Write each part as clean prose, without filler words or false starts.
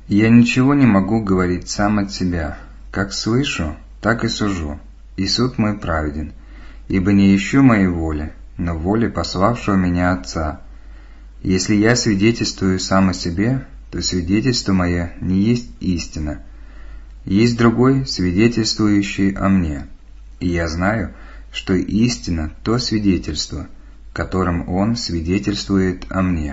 Я ничего не могу говорить сам от себя. Как слышу, так и сужу, и суд мой праведен, ибо не ищу моей воли, но воли пославшего меня Отца. Если я свидетельствую сам о себе, то свидетельство мое не есть истина. Есть другой, свидетельствующий о мне, и я знаю, что истина – то свидетельство, которым он свидетельствует о мне.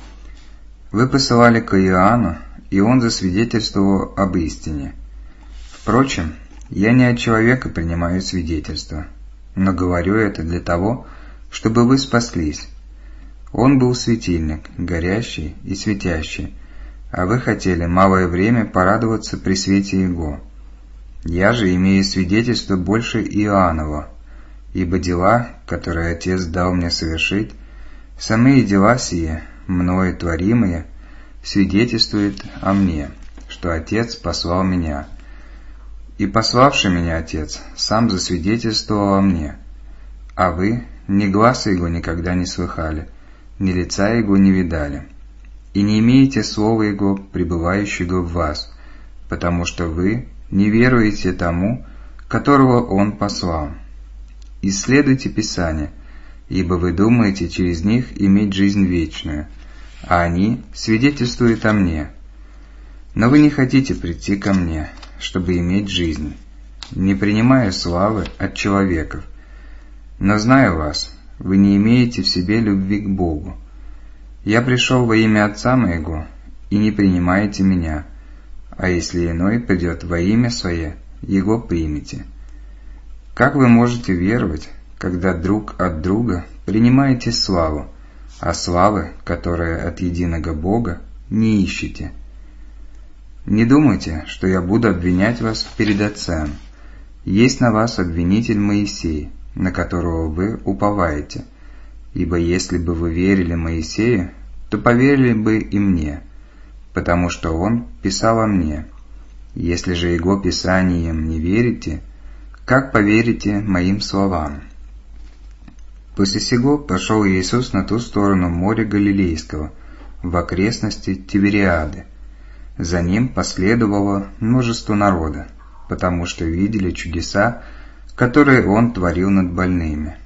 Вы посылали к Иоанну, и он засвидетельствовал об истине. Впрочем, я не от человека принимаю свидетельство, но говорю это для того, чтобы вы спаслись. Он был светильник, горящий и светящий, а вы хотели малое время порадоваться при свете его. Я же имею свидетельство больше Иоаннова, ибо дела, которые Отец дал мне совершить, самые дела сие, мною творимые, свидетельствуют о мне, что Отец послал меня. И пославший меня Отец сам засвидетельствовал о мне. А вы ни гласа его никогда не слыхали, ни лица его не видали, и не имеете слова его, пребывающего в вас, потому что вы не веруете тому, которого он послал. Исследуйте Писания, ибо вы думаете через них иметь жизнь вечную, а они свидетельствуют о мне. Но вы не хотите прийти ко мне, чтобы иметь жизнь, не принимая славы от человеков. Но знаю вас, вы не имеете в себе любви к Богу. Я пришел во имя Отца моего, и не принимаете меня, а если иной придет во имя свое, его примите. Как вы можете веровать, когда друг от друга принимаете славу, а славы, которая от единого Бога, не ищете? Не думайте, что я буду обвинять вас перед Отцем. Есть на вас обвинитель Моисей, на которого вы уповаете. Ибо если бы вы верили Моисею, то поверили бы и мне, потому что он писал о мне. Если же его писаниям не верите, как поверите моим словам? После сего пошел Иисус на ту сторону моря Галилейского, в окрестности Тивериады. За ним последовало множество народа, потому что видели чудеса, которые он творил над больными.